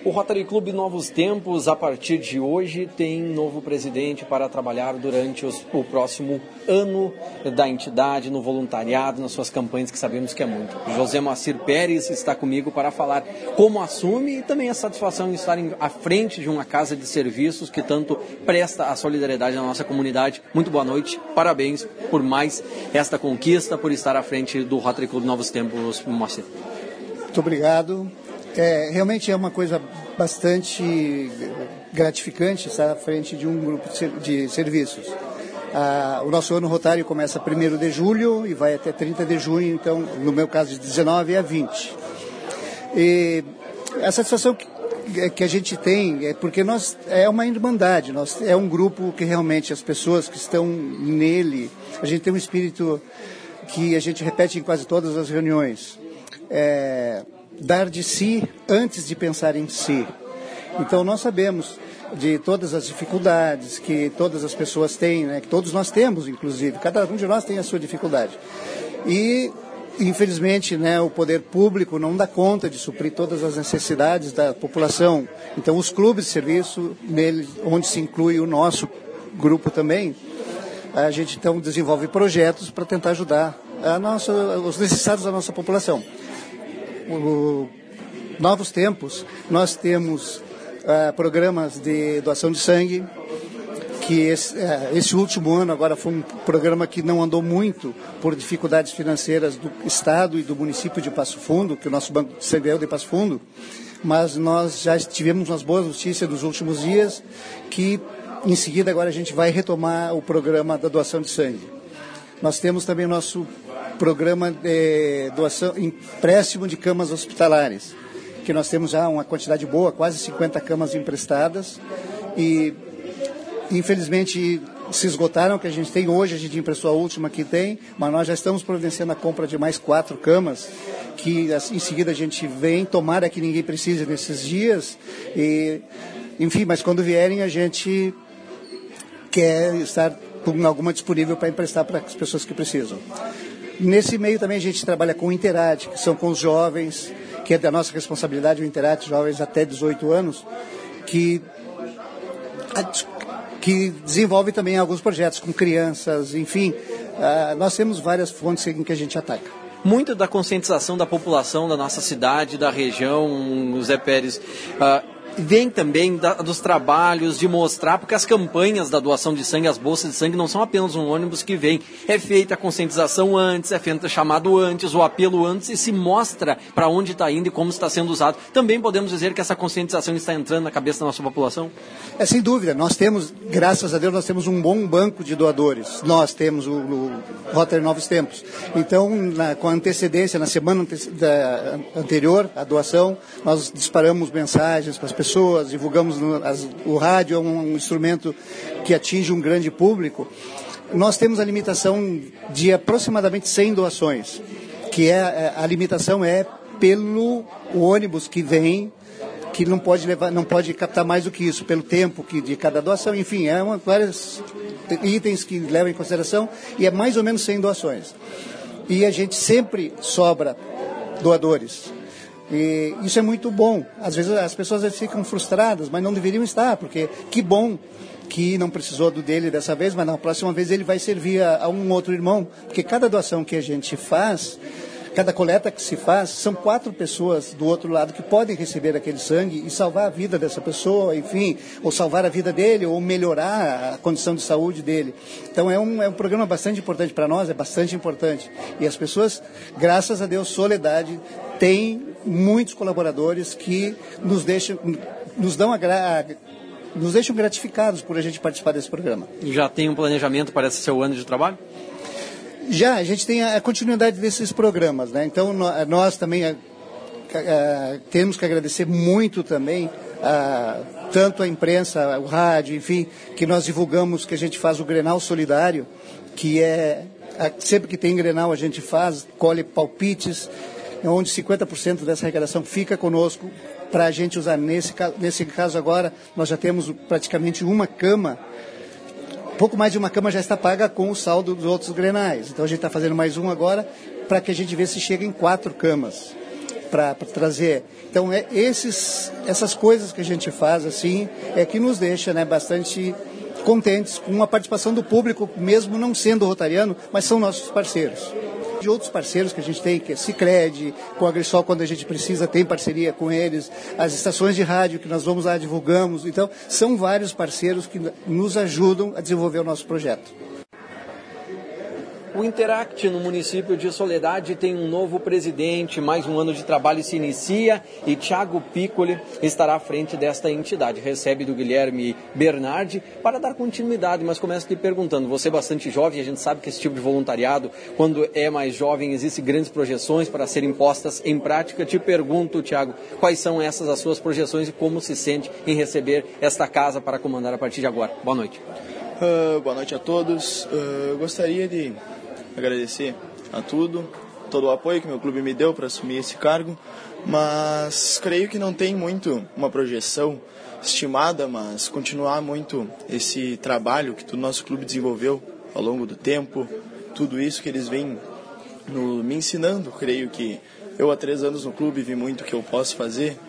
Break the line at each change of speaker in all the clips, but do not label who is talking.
O Rotary Club Novos Tempos, a partir de hoje, tem novo presidente para trabalhar durante o próximo ano da entidade, no voluntariado, nas suas campanhas, que sabemos que é muito. José Moacir Pérez está comigo para falar como assume e também a satisfação de estar à frente de uma casa de serviços que tanto presta a solidariedade à nossa comunidade. Muito boa noite, parabéns por mais esta conquista, por estar à frente do Rotary Club Novos Tempos, Moacir.
Muito obrigado. Realmente é uma coisa bastante gratificante estar à frente de um grupo de serviços. O nosso ano rotário começa 1º de julho e vai até 30 de junho, então, no meu caso, de 19 a 20. E a satisfação que a gente tem é porque é uma irmandade, é um grupo que realmente as pessoas que estão nele, a gente tem um espírito que a gente repete em quase todas as reuniões. Dar de si antes de pensar em si. Então nós sabemos de todas as dificuldades que todas as pessoas têm, né? Que todos nós temos, inclusive, cada um de nós tem a sua dificuldade. E infelizmente, né, o poder público não dá conta de suprir todas as necessidades da população. Então os clubes de serviço, nele, onde se inclui o nosso grupo também, a gente então desenvolve projetos para tentar ajudar os necessitados da nossa população. Novos Tempos, nós temos programas de doação de sangue, que esse último ano agora foi um programa que não andou muito por dificuldades financeiras do Estado e do município de Passo Fundo, que o nosso Banco de Sangue é de Passo Fundo, mas nós já tivemos umas boas notícias nos últimos dias, que em seguida agora a gente vai retomar o programa da doação de sangue. Nós temos também o nosso programa de doação, empréstimo de camas hospitalares, que nós temos já uma quantidade boa, quase 50 camas emprestadas, e infelizmente se esgotaram, que a gente tem hoje, a gente emprestou a última que tem, mas nós já estamos providenciando a compra de mais 4 camas, que em seguida a gente vem, tomara que ninguém precise nesses dias, e, enfim, mas quando vierem a gente quer estar com alguma disponível para emprestar para as pessoas que precisam. Nesse meio também a gente trabalha com o Interate, que são com os jovens, que é da nossa responsabilidade, o Interate, jovens até 18 anos, que desenvolve também alguns projetos com crianças, enfim, nós temos várias fontes em que a gente ataca.
Muito da conscientização da população da nossa cidade, da região, Zé Pérez, vem também dos trabalhos de mostrar, porque as campanhas da doação de sangue, as bolsas de sangue, não são apenas um ônibus que vem. É feita a conscientização antes, é feito o chamado antes, o apelo antes, e se mostra para onde está indo e como está sendo usado. Também podemos dizer que essa conscientização está entrando na cabeça da nossa população?
Sem dúvida. Nós temos, graças a Deus, nós temos um bom banco de doadores. Nós temos o Rotary Novos Tempos. Então, com antecedência, na semana anterior à doação, nós disparamos mensagens para as pessoas, divulgamos o rádio, é um instrumento que atinge um grande público. Nós temos a limitação de aproximadamente 100 doações, que a limitação é pelo ônibus que vem, que não pode captar mais do que isso, pelo tempo de cada doação, enfim, vários itens que levam em consideração, e é mais ou menos 100 doações. E a gente sempre sobra doadores. E isso é muito bom. Às vezes as pessoas ficam frustradas, mas não deveriam estar, porque que bom que não precisou do dele dessa vez, mas na próxima vez ele vai servir a um outro irmão, porque cada doação que a gente faz, cada coleta que se faz, são 4 pessoas do outro lado que podem receber aquele sangue e salvar a vida dessa pessoa, enfim, ou salvar a vida dele, ou melhorar a condição de saúde dele. Então é um programa bastante importante para nós, é bastante importante. E as pessoas, graças a Deus, Soledade, tem muitos colaboradores que nos deixam gratificados por a gente participar desse programa.
Já tem um planejamento para esse seu ano de trabalho?
Já, a gente tem a continuidade desses programas, né? Então nós também temos que agradecer muito também tanto a imprensa, o rádio, enfim, que nós divulgamos, que a gente faz o Grenal Solidário, que sempre que tem Grenal a gente colhe palpites, onde 50% dessa arrecadação fica conosco para a gente usar. Nesse caso agora, nós já temos praticamente uma cama, pouco mais de uma cama já está paga com o saldo dos outros grenais. Então a gente está fazendo mais um agora, para que a gente veja se chega em 4 camas. para trazer. Então, essas coisas que a gente faz assim é que nos deixa, né, bastante contentes com a participação do público, mesmo não sendo rotariano, mas são nossos parceiros. De outros parceiros que a gente tem, que é Sicredi, com a Agressol, quando a gente precisa, tem parceria com eles, as estações de rádio que nós vamos lá, divulgamos. Então, são vários parceiros que nos ajudam a desenvolver o nosso projeto.
O Interact no município de Soledade tem um novo presidente, mais um ano de trabalho se inicia e Thiago Piccoli estará à frente desta entidade. Recebe do Guilherme Bernardi para dar continuidade, mas começo te perguntando, você é bastante jovem, a gente sabe que esse tipo de voluntariado, quando é mais jovem, existem grandes projeções para serem postas em prática. Te pergunto, Thiago, quais são essas as suas projeções e como se sente em receber esta casa para comandar a partir de agora? Boa noite.
Boa noite a todos. Gostaria de agradecer a todo o apoio que meu clube me deu para assumir esse cargo, mas creio que não tem muito uma projeção estimada, mas continuar muito esse trabalho que o nosso clube desenvolveu ao longo do tempo, tudo isso que eles vêm me ensinando. Creio que eu há 3 anos no clube vi muito que eu posso fazer,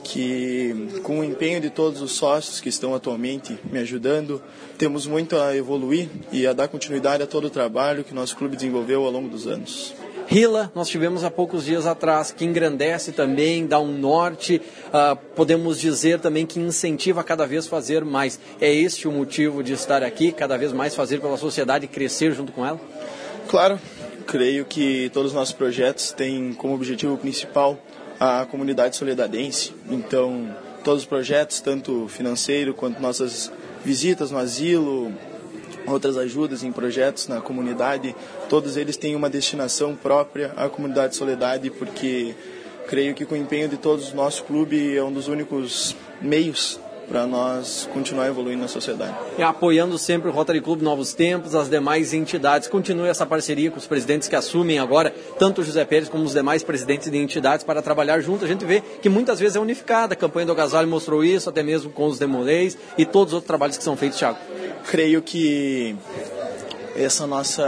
que com o empenho de todos os sócios que estão atualmente me ajudando, temos muito a evoluir e a dar continuidade a todo o trabalho que o nosso clube desenvolveu ao longo dos anos.
RILA, nós tivemos há poucos dias atrás, que engrandece também, dá um norte, podemos dizer também que incentiva a cada vez fazer mais. É este o motivo de estar aqui, cada vez mais fazer pela sociedade e crescer junto com ela?
Claro, creio que todos os nossos projetos têm como objetivo principal a comunidade soledadense. Então, todos os projetos, tanto financeiro quanto nossas visitas no asilo, outras ajudas em projetos na comunidade, todos eles têm uma destinação própria à comunidade Soledade, porque creio que com o empenho de todos o nosso clube é um dos únicos meios para nós continuar evoluindo na sociedade.
E apoiando sempre o Rotary Club Novos Tempos, as demais entidades. Continue essa parceria com os presidentes que assumem agora, tanto o José Pérez como os demais presidentes de entidades, para trabalhar junto. A gente vê que muitas vezes é unificada. A campanha do Agasalho mostrou isso, até mesmo com os Demolês e todos os outros trabalhos que são feitos, Thiago.
Creio que esse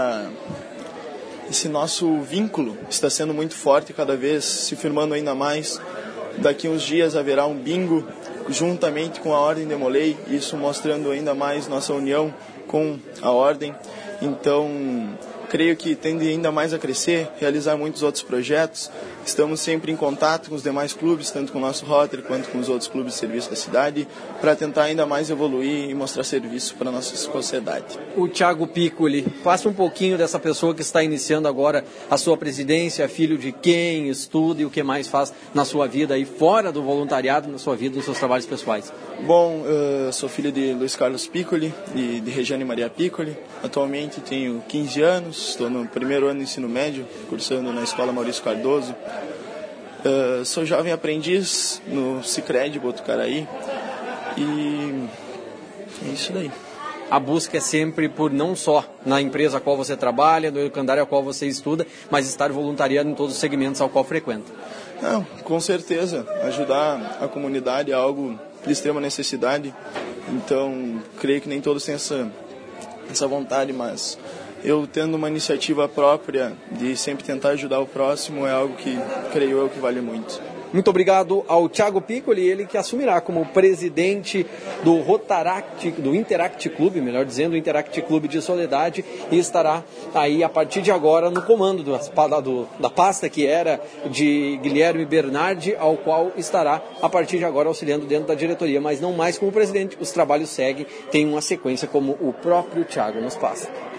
nosso vínculo está sendo muito forte, cada vez se firmando ainda mais. Daqui uns dias haverá um bingo juntamente com a Ordem Demolei, isso mostrando ainda mais nossa união com a Ordem. Então, creio que tende ainda mais a crescer, realizar muitos outros projetos. Estamos sempre em contato com os demais clubes, tanto com o nosso Rotary quanto com os outros clubes de serviço da cidade, para tentar ainda mais evoluir e mostrar serviço para a nossa sociedade.
O Thiago Piccoli, faça um pouquinho dessa pessoa que está iniciando agora a sua presidência, filho de quem, estuda e o que mais faz na sua vida e fora do voluntariado, na sua vida, nos seus trabalhos pessoais.
Bom, sou filho de Luiz Carlos Piccoli e de Regiane Maria Piccoli. Atualmente tenho 15 anos, estou no primeiro ano do ensino médio, cursando na Escola Maurício Cardoso. Sou jovem aprendiz no Sicredi Botucaraí e é isso daí.
A busca é sempre por não só na empresa a qual você trabalha, no educandário a qual você estuda, mas estar voluntariando em todos os segmentos ao qual frequenta.
Não, com certeza. Ajudar a comunidade é algo de extrema necessidade. Então, creio que nem todos têm essa vontade, mas eu tendo uma iniciativa própria de sempre tentar ajudar o próximo é algo que creio eu que vale muito.
Muito obrigado ao Thiago Piccoli, ele que assumirá como presidente do Interact Clube, melhor dizendo, o Interact Clube de Soledade, e estará aí a partir de agora no comando da pasta que era de Guilherme Bernardi, ao qual estará a partir de agora auxiliando dentro da diretoria, mas não mais como presidente. Os trabalhos seguem, tem uma sequência como o próprio Thiago nos passa.